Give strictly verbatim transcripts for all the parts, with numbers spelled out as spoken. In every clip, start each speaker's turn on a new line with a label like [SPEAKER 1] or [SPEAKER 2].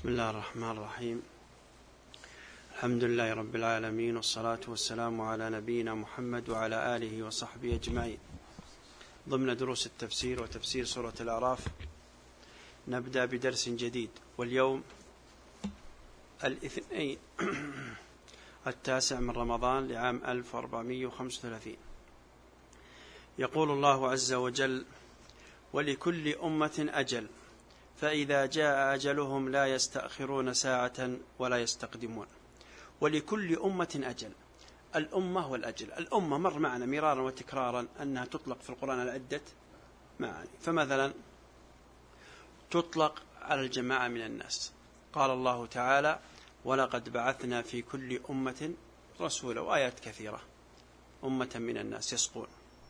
[SPEAKER 1] بسم الله الرحمن الرحيم. الحمد لله رب العالمين، والصلاة والسلام على نبينا محمد وعلى آله وصحبه أجمعين. ضمن دروس التفسير وتفسير سورة الأعراف نبدأ بدرس جديد، واليوم الاثنين التاسع من رمضان لعام ألف وأربعمائة وخمسة وثلاثين. يقول الله عز وجل: ولكل أمة أجل فإذا جاء أجلهم لا يستأخرون ساعة ولا يستقدمون. ولكل أمة أجل. الأمة والأجل. الأمة مر معنا مرارا وتكرارا أنها تطلق في القرآن على عدة معاني، فمثلا تطلق على الجماعة من الناس، قال الله تعالى: ولقد بعثنا في كل أمة رسولا، وآيات كثيرة، أمة من الناس يسقون.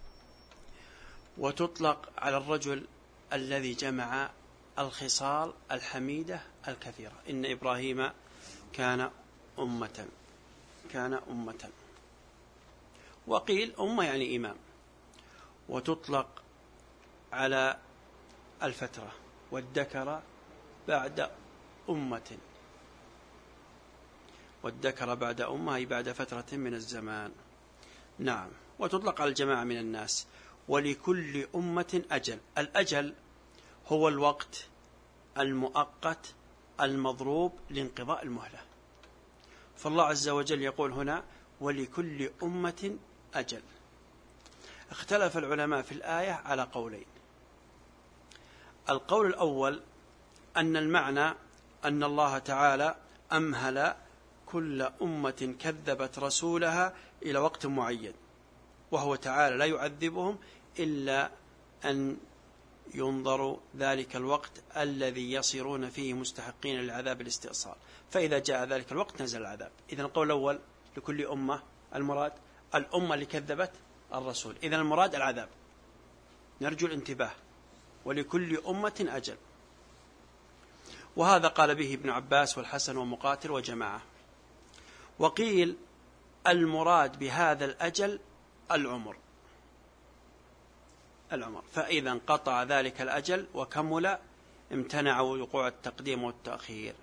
[SPEAKER 1] وتطلق على الرجل الذي جمع الخصال الحميدة الكثيرة، إن إبراهيم كان أمة كان أمة وقيل أمة يعني إمام. وتطلق على الفترة والذكر بعد أمة، والذكر بعد أمة أي بعد فترة من الزمان. نعم. وتطلق على الجماعة من الناس. ولكل أمة أجل. الأجل هو الوقت المؤقت المضروب لانقضاء المهلة، فالله عز وجل يقول هنا: ولكل أمة أجل. اختلف العلماء في الآية على قولين. القول الأول أن المعنى أن الله تعالى أمهل كل أمة كذبت رسولها إلى وقت معين، وهو تعالى لا يعذبهم إلا أن ينظر ذلك الوقت الذي يصيرون فيه مستحقين للعذاب الاستئصال، فإذا جاء ذلك الوقت نزل العذاب. إذن القول الأول لكل أمة المراد الأمة اللي كذبت الرسول، إذن المراد العذاب. نرجو الانتباه. ولكل أمة أجل، وهذا قال به ابن عباس والحسن ومقاتل وجماعة. وقيل المراد بهذا الأجل العمر العمر فإذا انقطع ذلك الأجل وكمل امتنع وقوع التقديم والتأخير.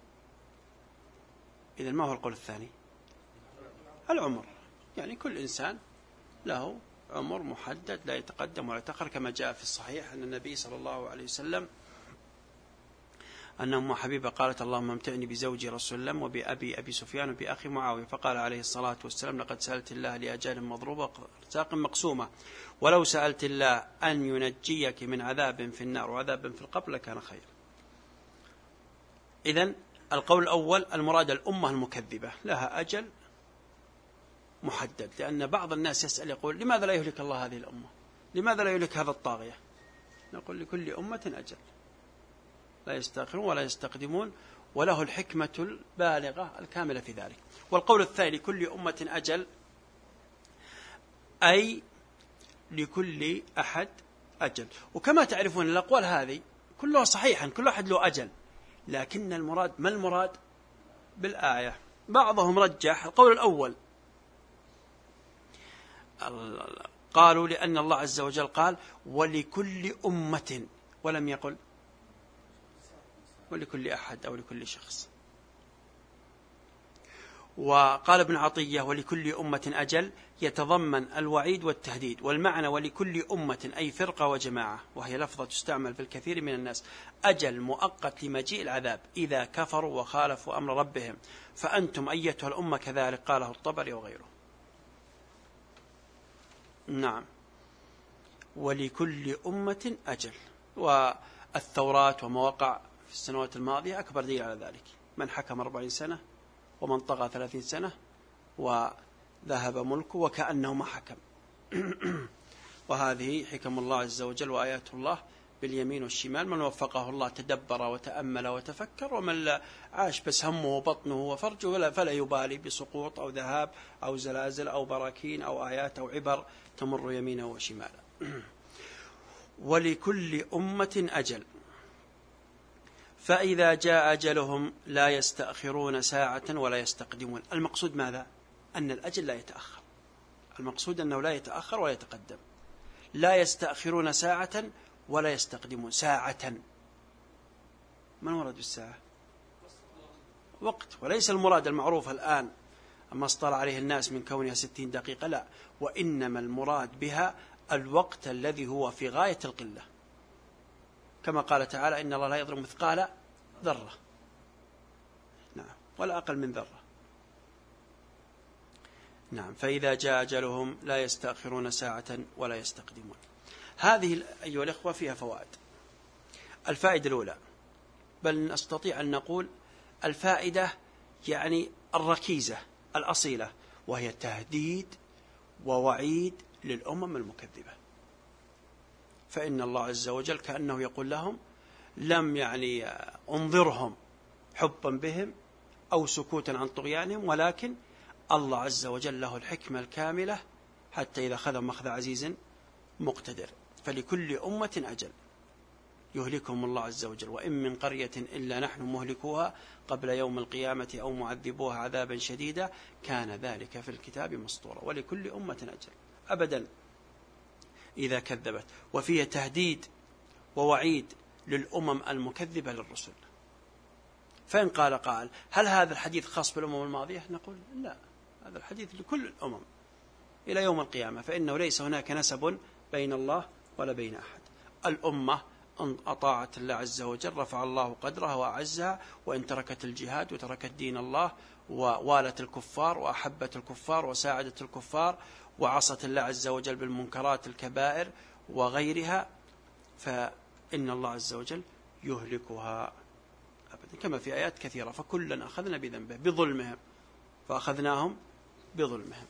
[SPEAKER 1] إذن ما هو القول الثاني؟ العمر، يعني كل إنسان له عمر محدد لا يتقدم ولا يتأخر، كما جاء في الصحيح أن النبي صلى الله عليه وسلم أن أم حبيبة قالت: اللهم امتعني بزوجي رسول الله وبأبي أبي سفيان وبأخي معاوية، فقال عليه الصلاة والسلام: لقد سألت الله لأجال مضروبة رزاق مقسومة، ولو سألت الله أن ينجيك من عذاب في النار وعذاب في القبر لكان خير. إذن القول الأول المراد الأمة المكذبة لها أجل محدد، لأن بعض الناس يسأل يقول: لماذا لا يهلك الله هذه الأمة؟ لماذا لا يهلك هذا الطاغية؟ نقول: لكل أمة أجل لا يستأخرون ولا يستقدمون، وله الحكمة البالغة الكاملة في ذلك. والقول الثاني لكل أمة أجل أي لكل أحد أجل. وكما تعرفون الأقوال هذه كلها صحيحا، كل أحد له أجل، لكن المراد ما المراد بالآية؟ بعضهم رجح القول الأول، قالوا لأن الله عز وجل قال: ولكل أمة، ولم يقل ولكل أحد أو لكل شخص. وقال ابن عطية: ولكل أمة أجل يتضمن الوعيد والتهديد، والمعنى ولكل أمة أي فرقة وجماعة، وهي لفظة تستعمل في الكثير من الناس. أجل مؤقت لمجيء العذاب إذا كفروا وخالفوا أمر ربهم، فأنتم أيتها الأمة كذلك، قاله الطبري وغيره. نعم. ولكل أمة أجل. والثورات ومواقع في السنوات الماضية أكبر دليل على ذلك. من حكم أربعين سنة ومن طغى ثلاثين سنة وذهب ملكه وكأنه ما حكم. وهذه حكم الله عز وجل وآيات الله باليمين والشمال. من وفقه الله تدبر وتأمل وتفكر، ومن عاش بس همه وبطنه وفرجه فلا يبالي بسقوط أو ذهاب أو زلازل أو براكين أو آيات أو عبر تمر يمينه وشماله. ولكل أمة أجل فإذا جاء أجلهم لا يستأخرون ساعة ولا يستقدمون. المقصود ماذا؟ أن الأجل لا يتأخر. المقصود أنه لا يتأخر ولا يتقدم. لا يستأخرون ساعة ولا يستقدمون. ساعة، ما المراد بالساعة؟ وقت، وليس المراد المعروف الآن أما اصطلع عليه الناس من كونها ستين دقيقة، لا، وإنما المراد بها الوقت الذي هو في غاية القلة، كما قال تعالى إن الله لا يظلم مثقال ذرة، نعم، ولا أقل من ذرة. نعم. فإذا جاء أجلهم لا يستأخرون ساعة ولا يستقدمون. هذه أيها الأخوة فيها فوائد. الفائدة الأولى، بل نستطيع أن نقول الفائدة يعني الركيزة الأصيلة، وهي تهديد ووعيد للأمم المكذبة. فإن الله عز وجل كأنه يقول لهم لم يعني انظرهم حبا بهم أو سكوتا عن طغيانهم، ولكن الله عز وجل له الحكمة الكاملة حتى إذا أخذهم أخذ عزيز مقتدر. فلكل أمة أجل يهلكهم الله عز وجل، وإن من قرية إلا نحن مهلكوها قبل يوم القيامة أو معذبوها عذابا شديدا كان ذلك في الكتاب مسطورا. ولكل أمة أجل أبدا إذا كذبت. وفيه تهديد ووعيد للأمم المكذبة للرسل. فإن قال قائل هل هذا الحديث خاص بالأمم الماضية؟ نقول لا، هذا الحديث لكل الأمم إلى يوم القيامة، فإنه ليس هناك نسب بين الله ولا بين أحد. الأمة أن أطاعت الله عز وجل رفع الله قدرها وأعزها، وإن تركت الجهاد وتركت دين الله ووالت الكفار وأحبت الكفار وساعدت الكفار وعصت الله عز وجل بالمنكرات الكبائر وغيرها، فإن الله عز وجل يهلكها أبدا، كما في آيات كثيرة. فكلا أخذنا بذنبه بظلمهم فأخذناهم بظلمهم.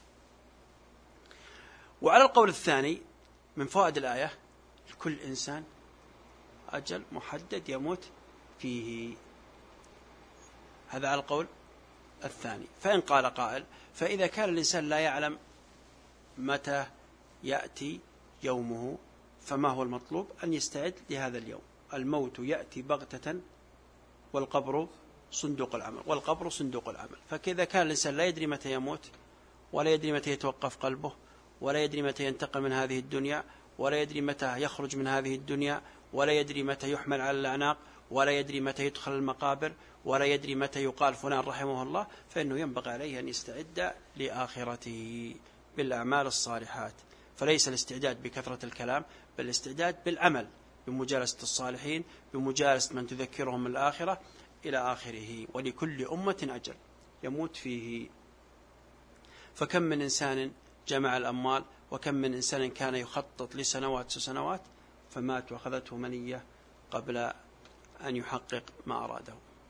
[SPEAKER 1] وعلى القول الثاني من فوائد الآية لكل إنسان أجل محدد يموت فيه، هذا على القول الثاني. فإن قال قائل فإذا كان الإنسان لا يعلم متى يأتي يومه فما هو المطلوب؟ أن يستعد لهذا اليوم. الموت يأتي بغتة والقبر صندوق العمل، والقبر صندوق العمل. فكذا كان الإنسان لا يدري متى يموت، ولا يدري متى يتوقف قلبه، ولا يدري متى ينتقل من هذه الدنيا، ولا يدري متى يخرج من هذه الدنيا، ولا يدري متى يحمل على الأعناق، ولا يدري متى يدخل المقابر، ولا يدري متى يقال فلان رحمه الله، فإنه ينبغي عليه أن يستعد لآخرته بالأعمال الصالحات. فليس الاستعداد بكثرة الكلام، بل الاستعداد بالعمل، بمجالسة الصالحين، بمجالسة من تذكرهم الآخرة إلى آخره. ولكل أمة أجل يموت فيه. فكم من إنسان جمع الأموال، وكم من إنسان كان يخطط لسنوات وسنوات فمات وأخذته منية قبل أن يحقق ما أراده.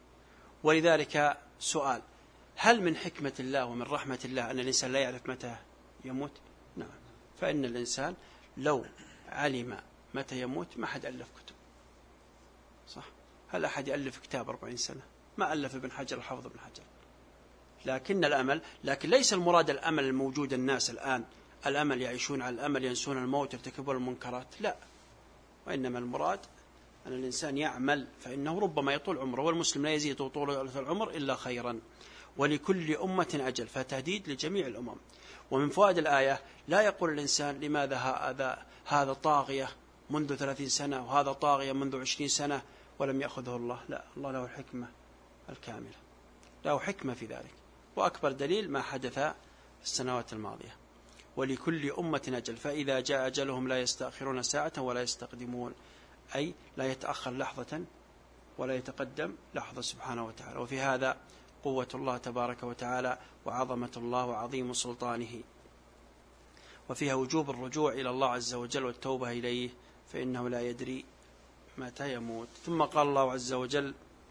[SPEAKER 1] ولذلك سؤال: هل من حكمة الله ومن رحمة الله أن الإنسان لا يعرف متى يموت؟ نعم. فإن الإنسان لو علم متى يموت ما حد ألف كتب، صح؟ هل أحد يألف كتاب أربعين سنة؟ ما ألف ابن حجر الحافظ ابن حجر. لكن الأمل، لكن ليس المراد الأمل الموجود الناس الآن، الأمل يعيشون على الأمل، ينسون الموت، يرتكبون المنكرات، لا. وإنما المراد أن الإنسان يعمل، فإنه ربما يطول عمره، والمسلم لا يزيد طول العمر إلا خيرا. ولكل أمة أجل، فتهديد لجميع الأمم. ومن فوائد الآية لا يقول الإنسان لماذا هذا هذا طاغية منذ ثلاثين سنة وهذا طاغية منذ عشرين سنة ولم يأخذه الله. لا، الله له الحكمة الكاملة، له حكمة في ذلك. وأكبر دليل ما حدث في السنوات الماضية. ولكل أمة أجل فإذا جاء أجلهم لا يستأخرون ساعة ولا يستقدمون، أي لا يتأخر لحظة ولا يتقدم لحظة سبحانه وتعالى. وفي هذا قوة الله تبارك وتعالى وعظمة الله وعظيم سلطانه، وفيها وجوب الرجوع إلى الله عز وجل والتوبة إليه، فإنه لا يدري متى يموت. ثم قال الله عز وجل: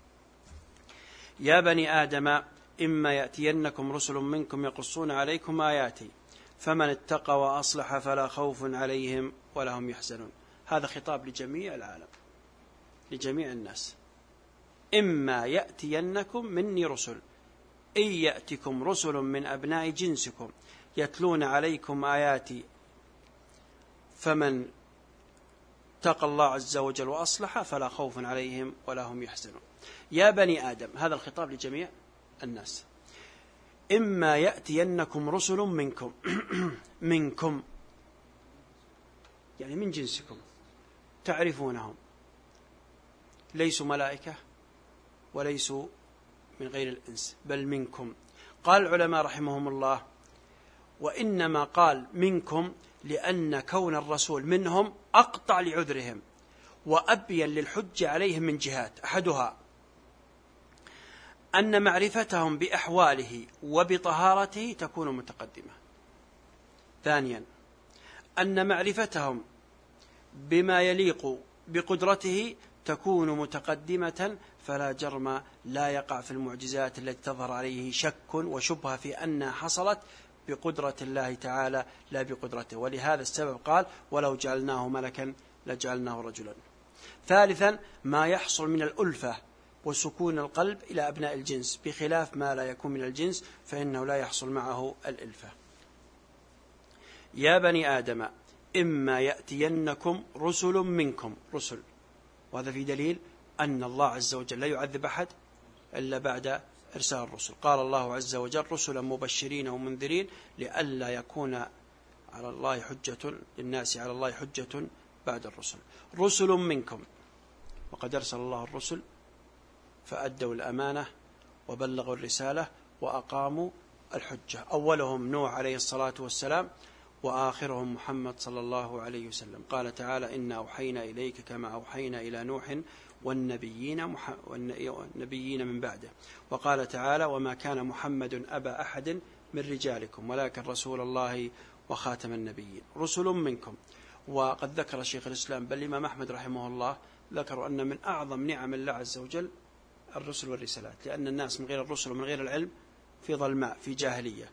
[SPEAKER 1] يا بني آدم إما يأتينكم رسل منكم يقصون عليكم آياتي فمن اتقى وأصلح فلا خوف عليهم ولا هم يحزنون. هذا خطاب لجميع العالم، لجميع الناس. إما يأتينكم مني رسل، إن يأتكم رسل من أبناء جنسكم يتلون عليكم آياتي فمن اتقى الله عز وجل وأصلح فلا خوف عليهم ولا هم يحزنون. يا بني آدم، هذا الخطاب لجميع الناس. إما يأتينكم رسل منكم منكم يعني من جنسكم، تعرفونهم، ليسوا ملائكة وليسوا من غير الإنس بل منكم. قال العلماء رحمهم الله: وإنما قال منكم لأن كون الرسول منهم أقطع لعذرهم وأبين للحج عليهم من جهات: أحدها أن معرفتهم بأحواله وبطهارته تكون متقدمة. ثانيا أن معرفتهم بما يليق بقدرته تكون متقدمة، فلا جرم لا يقع في المعجزات التي تظهر عليه شك وشبهة في أنها حصلت بقدرة الله تعالى لا بقدرته، ولهذا السبب قال: ولو جعلناه ملكا لجعلناه رجلا. ثالثا ما يحصل من الألفة وسكون القلب إلى أبناء الجنس، بخلاف ما لا يكون من الجنس فإنه لا يحصل معه الألفة. يا بني آدم إما يأتينكم رسل منكم، رسل، وهذا في دليل أن الله عز وجل لا يعذب أحد إلا بعد إرسال الرسل. قال الله عز وجل: رسلا مبشرين ومنذرين لئلا يكون على الله حجة للناس على الله حجة بعد الرسل. رسل منكم، وقد أرسل الله الرسل فأدوا الأمانة وبلغوا الرسالة وأقاموا الحجة. أولهم نوح عليه الصلاة والسلام، وآخرهم محمد صلى الله عليه وسلم. قال تعالى: إنا أوحينا إليك كما أوحينا إلى نوح والنبيين, مح... والنبيين من بعده. وقال تعالى: وما كان محمد أبا أحد من رجالكم ولكن رسول الله وخاتم النبيين. رسل منكم. وقد ذكر شيخ الإسلام بل الإمام أحمد رحمه الله ذكروا أن من أعظم نعم الله عز وجل الرسل والرسالات، لأن الناس من غير الرسل ومن غير العلم في ظلماء في جاهلية،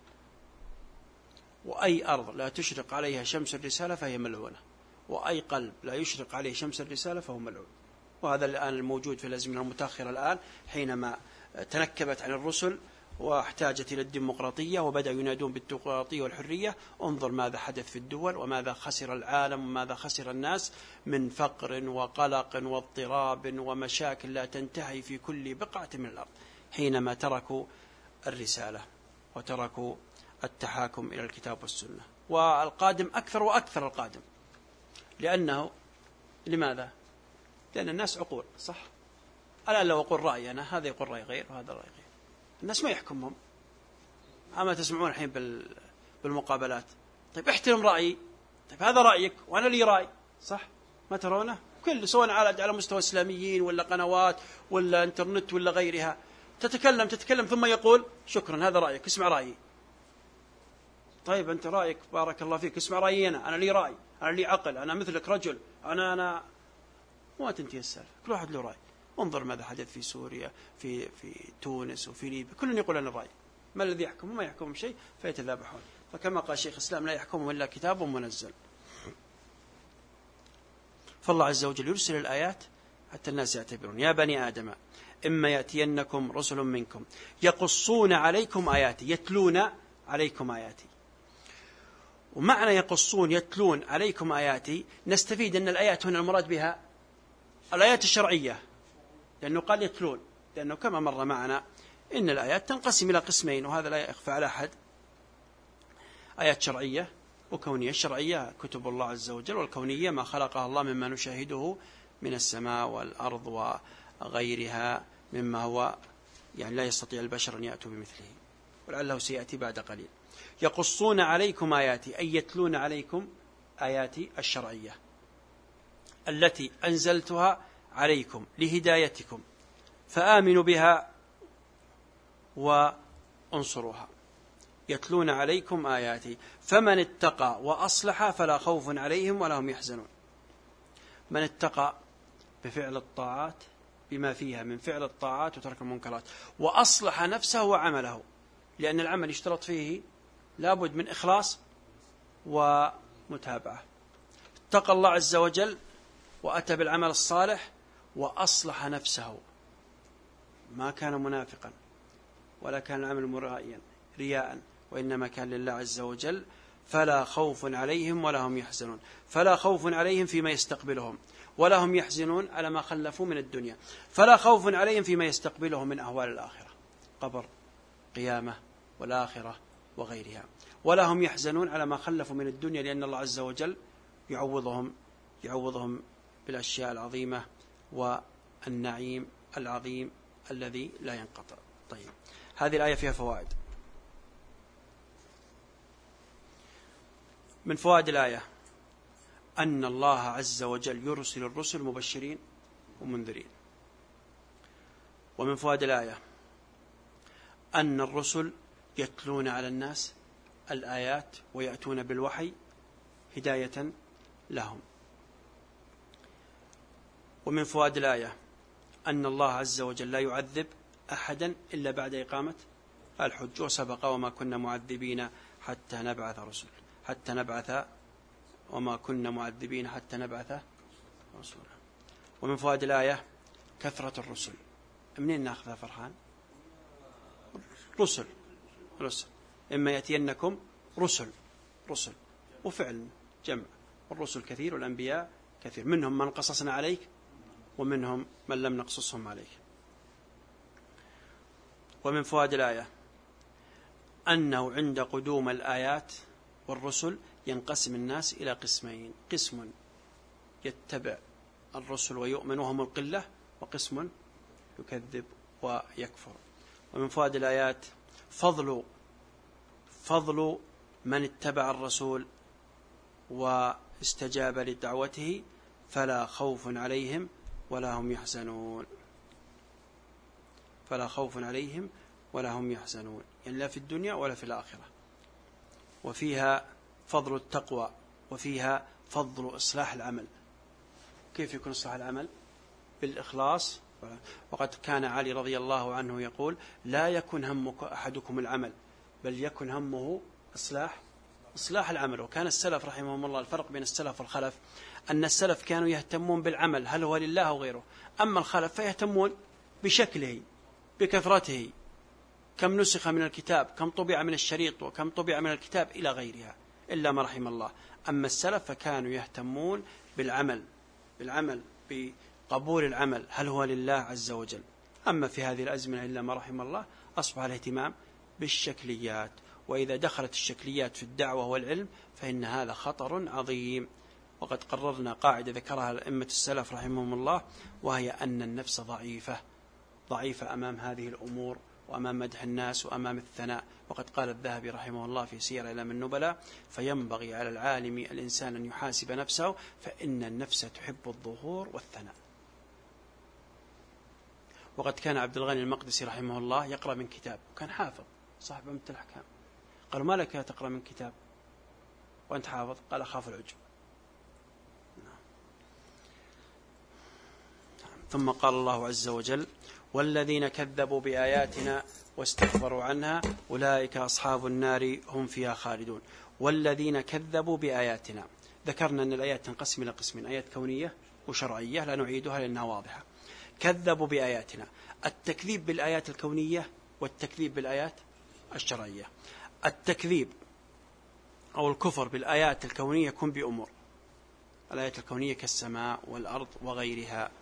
[SPEAKER 1] وأي أرض لا تشرق عليها شمس الرسالة فهي ملعونة، وأي قلب لا يشرق عليه شمس الرسالة فهو ملعون. وهذا الآن الموجود في الأزمنة المتأخرة الآن، حينما تنكبت عن الرسل واحتاجت إلى الديمقراطية وبدأوا ينادون بالديمقراطية والحرية. انظر ماذا حدث في الدول وماذا خسر العالم وماذا خسر الناس من فقر وقلق واضطراب ومشاكل لا تنتهي في كل بقعة من الأرض، حينما تركوا الرسالة وتركوا التحاكم إلى الكتاب والسنة. والقادم أكثر وأكثر القادم، لأنه لماذا؟ لأن الناس عقول، صح؟ الآن لو أقول رأيي أنا، هذا يقول رأي غير وهذا رأي غير، الناس ما يحكمهم. أما تسمعون الحين بالمقابلات: طيب احترم رأيي، طيب هذا رأيك وأنا لي رأي، صح؟ ما ترونه؟ كل سواء على على مستوى إسلاميين ولا قنوات ولا انترنت ولا غيرها، تتكلم تتكلم ثم يقول: شكرا هذا رأيك، اسمع رأيي. طيب أنت رأيك بارك الله فيك، اسمع رأيي أنا، أنا لي رأي، أنا لي عقل، أنا مثلك رجل، أنا أنا ما تنتهي السالفة، كل واحد له رأي. انظر ماذا حدث في سوريا، في في تونس وفي ليبيا، كل يقول أنا الرأي. ما الذي يحكم؟ ما يحكم شيء فيتذابحون. فكما قال شيخ الإسلام: لا يحكمهم إلا كتاب منزل. فالله عز وجل يرسل الآيات حتى الناس يعتبرون. يا بني آدم إما يأتينكم رسل منكم يقصون عليكم آياتي، يتلون عليكم آياتي. ومعنى يقصون يتلون عليكم آياتي نستفيد أن الآيات هنا المراد بها الآيات الشرعية، لأنه قال يتلون، لأنه كما مر معنا إن الآيات تنقسم إلى قسمين، وهذا لا يخفى على أحد: آيات شرعية وكونية. الشرعية كتب الله عز وجل، والكونية ما خلقها الله مما نشاهده من السماء والأرض وغيرها مما هو يعني لا يستطيع البشر أن يأتوا بمثله، ولعله سيأتي بعد قليل. يقصون عليكم آياتي أي يتلون عليكم آياتي الشرعية التي أنزلتها عليكم لهدايتكم، فآمنوا بها وانصروها. يتلون عليكم آياتي فمن اتقى وأصلح فلا خوف عليهم ولا هم يحزنون. من اتقى بفعل الطاعات بما فيها من فعل الطاعات وترك المنكرات، وأصلح نفسه وعمله، لأن العمل يشترط فيه لابد من إخلاص ومتابعة. اتقى الله عز وجل وأتى بالعمل الصالح وأصلح نفسه، ما كان منافقا ولا كان العمل مرائيا رياء، وإنما كان لله عز وجل. فلا خوف عليهم ولا هم يحزنون، فلا خوف عليهم فيما يستقبلهم، ولا هم يحزنون على ما خلفوا من الدنيا. فلا خوف عليهم فيما يستقبلهم من أهوال الآخرة، قبر، قيامة، والآخرة وغيرها. ولا هم يحزنون على ما خلفوا من الدنيا، لأن الله عز وجل يعوضهم يعوضهم بالأشياء العظيمة والنعيم العظيم الذي لا ينقطع. طيب، هذه الآية فيها فوائد. من فوائد الآية أن الله عز وجل يرسل الرسل مبشرين ومنذرين. ومن فوائد الآية أن الرسل يتلون على الناس الآيات ويأتون بالوحي هداية لهم. ومن فوائد الآية أن الله عز وجل لا يعذب أحدا إلا بعد إقامة الحج، وسبق وما كنا معذبين حتى نبعث رسول حتى نبعث وما كنا معذبين حتى نبعث رسولا. ومن فوائد الآية كثرة الرسل. منين نأخذها فرحان؟ رسل رسل إما يأتينكم رسل رسل وفعل جمع، الرسل كثير والأنبياء كثير، منهم من قصصنا عليك ومنهم من لم نقصصهم عليك. ومن فوائد الآية أنه عند قدوم الآيات والرسل ينقسم الناس إلى قسمين: قسم يتبع الرسل ويؤمن وهم القلة، وقسم يكذب ويكفر. ومن فوائد الآيات فضل فضل من اتبع الرسول واستجاب لدعوته فلا خوف عليهم ولا هم يحزنون. فلا خوف عليهم ولا هم يحزنون، يعني لا في الدنيا ولا في الآخرة. وفيها فضل التقوى، وفيها فضل إصلاح العمل. كيف يكون إصلاح العمل؟ بالإخلاص. وقد كان علي رضي الله عنه يقول: لا يكن همك أحدكم العمل، بل يكن همه إصلاح إصلاح العمل. وكان السلف رحمهم الله، الفرق بين السلف والخلف أن السلف كانوا يهتمون بالعمل هل هو لله أو غيره، أما الخلف فيهتمون بشكله بكثرته، كم نسخ من الكتاب، كم طبع من الشريط، وكم طبع من الكتاب إلى غيرها، إلا ما رحم الله. أما السلف فكانوا يهتمون بالعمل بالعمل بقبول العمل هل هو لله عز وجل. أما في هذه الأزمنة إلا ما رحم الله أصبح الاهتمام بالشكليات، وإذا دخلت الشكليات في الدعوة والعلم فإن هذا خطر عظيم. وقد قررنا قاعدة ذكرها الأئمة السلف رحمهم الله، وهي أن النفس ضعيفة ضعيفة أمام هذه الأمور، وأمام مدح الناس وأمام الثناء. وقد قال الذهبي رحمه الله في سير أعلام النبلاء: فينبغي على العالم الإنسان أن يحاسب نفسه، فإن النفس تحب الظهور والثناء. وقد كان عبد الغني المقدسي رحمه الله يقرأ من كتاب، وكان حافظ صاحب أمة الأحكام. قالوا: ما لك تقرأ من كتاب وأنت حافظ؟ قال: أخاف العجب. ثم قال الله عز وجل: والذين كذبوا بآياتنا واستكبروا عنها أولئك أصحاب النار هم فيها خالدون. والذين كذبوا بآياتنا، ذكرنا أن الآيات تنقسم إلى قسمين: آيات كونية وشرعية، لا نعيدها لأنها واضحة. كذبوا بآياتنا، التكذيب بالآيات الكونية والتكذيب بالآيات الشرعية. التكذيب أو الكفر بالآيات الكونية يكون بأمور: الآيات الكونية كالسماء والأرض وغيرها،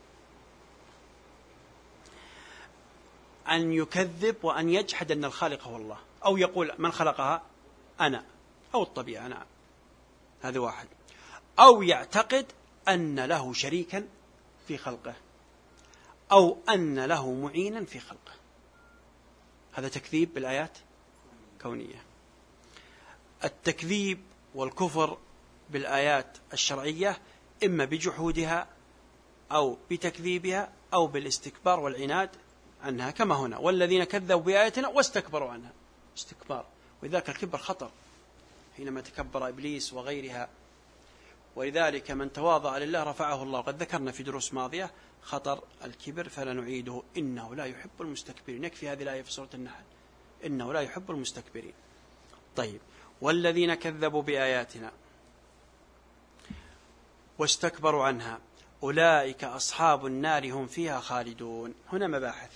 [SPEAKER 1] أن يكذب وأن يجحد أن الخالق هو الله، أو يقول من خلقها أنا، أو الطبيعة نعم، هذا واحد. أو يعتقد أن له شريكا في خلقه، أو أن له معينا في خلقه، هذا تكذيب بالآيات كونية. التكذيب والكفر بالآيات الشرعية إما بجحودها أو بتكذيبها أو بالاستكبار والعناد عنها، كما هنا: والذين كذبوا بآياتنا واستكبروا عنها، استكبار. وذاك الكبر خطر حينما تكبر إبليس وغيرها، ولذلك من تواضع لله رفعه الله. قد ذكرنا في دروس ماضية خطر الكبر فلا نعيده: إنه لا يحب المستكبرين. يكفي هذه الآية في سورة النحل: إنه لا يحب المستكبرين. طيب، والذين كذبوا بآياتنا واستكبروا عنها أولئك أصحاب النار هم فيها خالدون. هنا مباحث: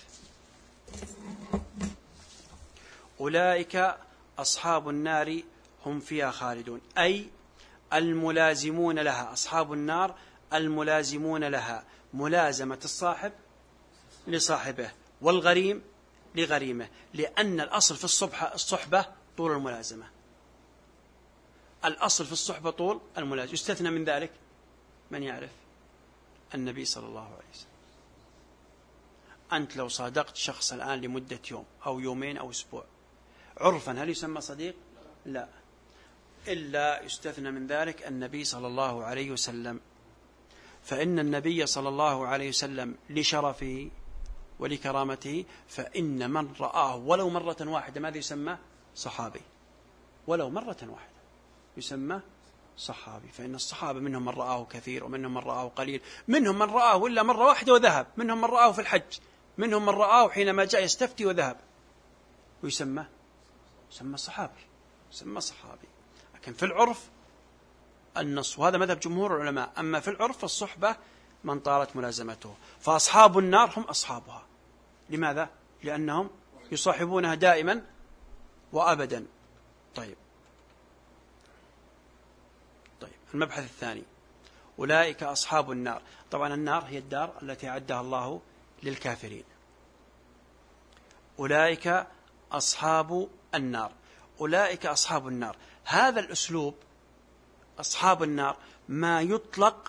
[SPEAKER 1] أولئك أصحاب النار هم فيها خالدون، أي الملازمون لها. أصحاب النار الملازمون لها، ملازمة الصاحب لصاحبه والغريم لغريمه، لأن الأصل في الصحبة الصحبة طول الملازمة. الأصل في الصحبة طول الملازمة، يستثنى من ذلك من يعرف؟ النبي صلى الله عليه وسلم. أنت لو صادقت شخص الآن لمدة يوم أو يومين أو أسبوع عرفا هل يسمى صديق؟ لا، إلا يستثنى من ذلك النبي صلى الله عليه وسلم، فإن النبي صلى الله عليه وسلم لشرفه ولكرامته، فإن من رآه ولو مرة واحدة ماذا يسمى؟ صحابي، ولو مرة واحدة يسمى صحابي، فإن الصحابة منهم من رآه كثير ومنهم من رآه قليل، منهم من رآه إلا مرة واحدة وذهب، منهم من رآه في الحج، منهم من رآه حينما جاء يستفتي وذهب، ويسمى يسمى صحابي، يسمى صحابي. لكن في العرف النص، وهذا مذهب جمهور العلماء، أما في العرف الصحبة من طالت ملازمته، فأصحاب النار هم أصحابها. لماذا؟ لأنهم يصاحبونها دائما وأبدا. طيب طيب المبحث الثاني، أولئك أصحاب النار. طبعا النار هي الدار التي أعدها الله للكافرين. أولئك أصحاب النار، أولئك أصحاب النار، هذا الأسلوب أصحاب النار ما يطلق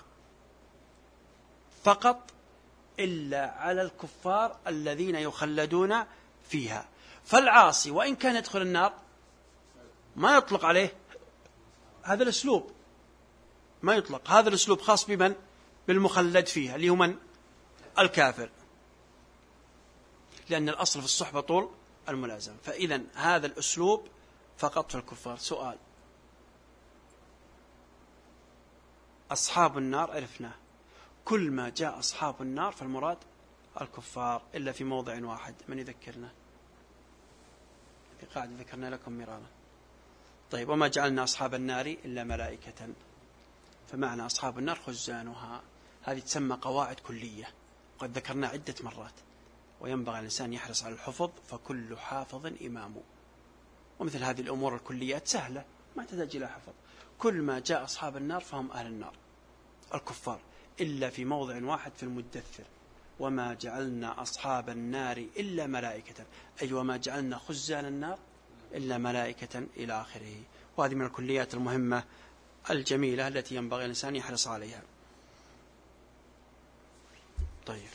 [SPEAKER 1] فقط إلا على الكفار الذين يخلدون فيها، فالعاصي وإن كان يدخل النار ما يطلق عليه هذا الأسلوب، ما يطلق هذا الأسلوب، خاص بمن؟ بالمخلد فيها اللي هو من؟ الكافر، لأن الأصل في الصحبة طول الملازمة، فإذا هذا الأسلوب فقط في الكفار. سؤال، أصحاب النار عرفناه، كل ما جاء أصحاب النار فالمراد الكفار إلا في موضع واحد، من يذكرنا؟ في قاعدة ذكرنا لكم مرارا. طيب، وما جعلنا أصحاب النار إلا ملائكة، فمعنى أصحاب النار خزانها، هذه تسمى قواعد كلية قد ذكرنا عدة مرات، وينبغي الإنسان يحرص على الحفظ، فكل حافظ إمام. ومثل هذه الأمور الكليات سهلة ما تحتاج إلى حفظ. كل ما جاء أصحاب النار فهم أهل النار الكفار، إلا في موضع واحد في المدثر، وما جعلنا أصحاب النار إلا ملائكة، أي وما جعلنا خزان النار إلا ملائكة إلى آخره. وهذه من الكليات المهمة الجميلة التي ينبغي الإنسان يحرص عليها. طيب،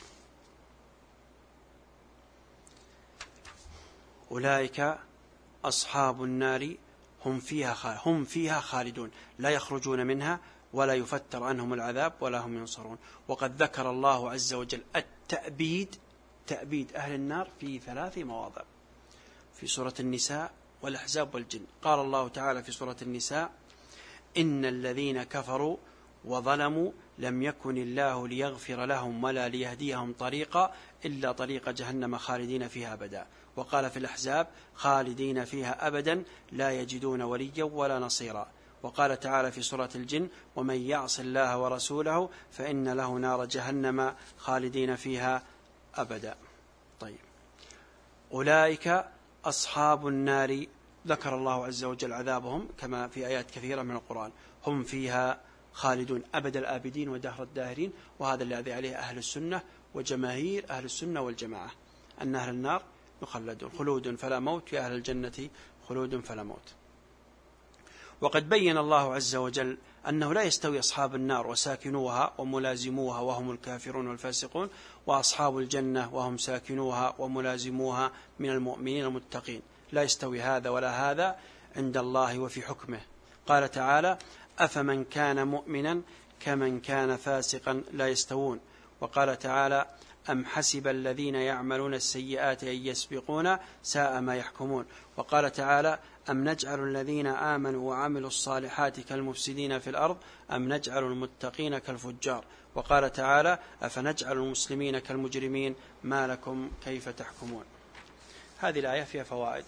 [SPEAKER 1] أولئك أصحاب النار هم فيها هم فيها خالدون لا يخرجون منها ولا يفتر عنهم العذاب ولا هم ينصرون. وقد ذكر الله عز وجل التأبيد، تأبيد أهل النار في ثلاث مواضع، في سورة النساء والأحزاب والجن. قال الله تعالى في سورة النساء: إن الذين كفروا وظلموا لم يكن الله ليغفر لهم ولا ليهديهم طريقا إلا طريق جهنم خالدين فيها أبدا. وقال في الأحزاب: خالدين فيها أبدا لا يجدون وليا ولا نصيرا. وقال تعالى في سورة الجن: ومن يعص الله ورسوله فإن له نار جهنم خالدين فيها أبدا. طيب، أولئك أصحاب النار، ذكر الله عز وجل عذابهم كما في آيات كثيرة من القرآن، هم فيها خالدون أبد الآبدين ودهر الداهرين. وهذا الذي عليه أهل السنة وجماهير أهل السنة والجماعة، أن أهل النار يخلدون خلود فلا موت، يا أهل الجنة خلود فلا موت. وقد بين الله عز وجل أنه لا يستوي أصحاب النار وساكنوها وملازموها وهم الكافرون والفاسقون، وأصحاب الجنة وهم ساكنوها وملازموها من المؤمنين المتقين، لا يستوي هذا ولا هذا عند الله وفي حكمه. قال تعالى: أفمن كان مؤمنا كمن كان فاسقا لا يستوون. وقال تعالى: أم حسب الذين يعملون السيئات أن يسبقون ساء ما يحكمون. وقال تعالى: أم نجعل الذين آمنوا وعملوا الصالحات كالمفسدين في الأرض أم نجعل المتقين كالفجار. وقال تعالى: أفنجعل المسلمين كالمجرمين ما لكم كيف تحكمون. هذه الآية فيها فوائد.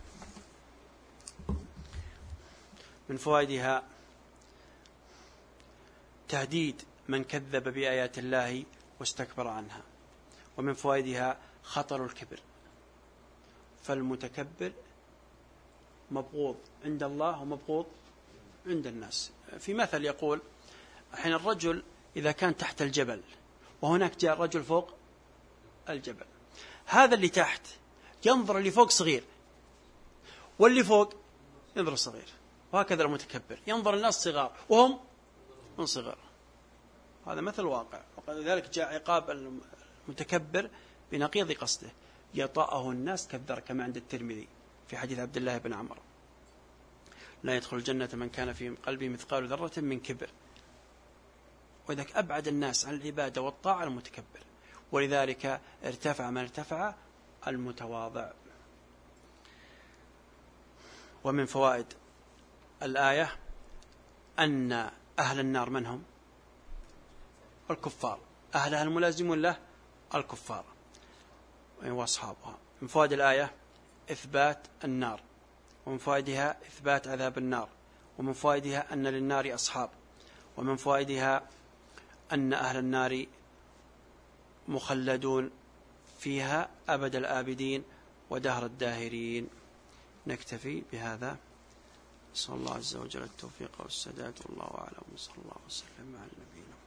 [SPEAKER 1] من فوائدها تهديد من كذب بآيات الله واستكبر عنها. ومن فوائدها خطر الكبر، فالمتكبر مبغوض عند الله ومبغوض عند الناس. في مثل يقول: حين الرجل إذا كان تحت الجبل وهناك جاء الرجل فوق الجبل، هذا اللي تحت ينظر اللي فوق صغير، واللي فوق ينظر صغير، وهكذا المتكبر ينظر الناس صغار وهم من صغر. هذا مثل واقع. وذلك جاء عقاب المتكبر بنقيض قصده، يطأه الناس كالذر كما عند الترمذي في حديث عبد الله بن عمرو: لا يدخل الجنة من كان في قلبه مثقال ذرة من كبر. وذلك أبعد الناس عن العبادة والطاعة المتكبر، ولذلك ارتفع من ارتفع المتواضع. ومن فوائد الآية أن أهل النار من هم؟ الكفار، أهلها الملازمون له الكفار وأصحابها. من فوائد الآية إثبات النار، ومن فوائدها إثبات عذاب النار، ومن فوائدها أن للنار أصحاب، ومن فوائدها أن أهل النار مخلدون فيها أبد الآبدين ودهر الداهرين. نكتفي بهذا، نسأل الله عز وجل التوفيق والسداد، والله أعلم، صلى الله وسلم على نبينا.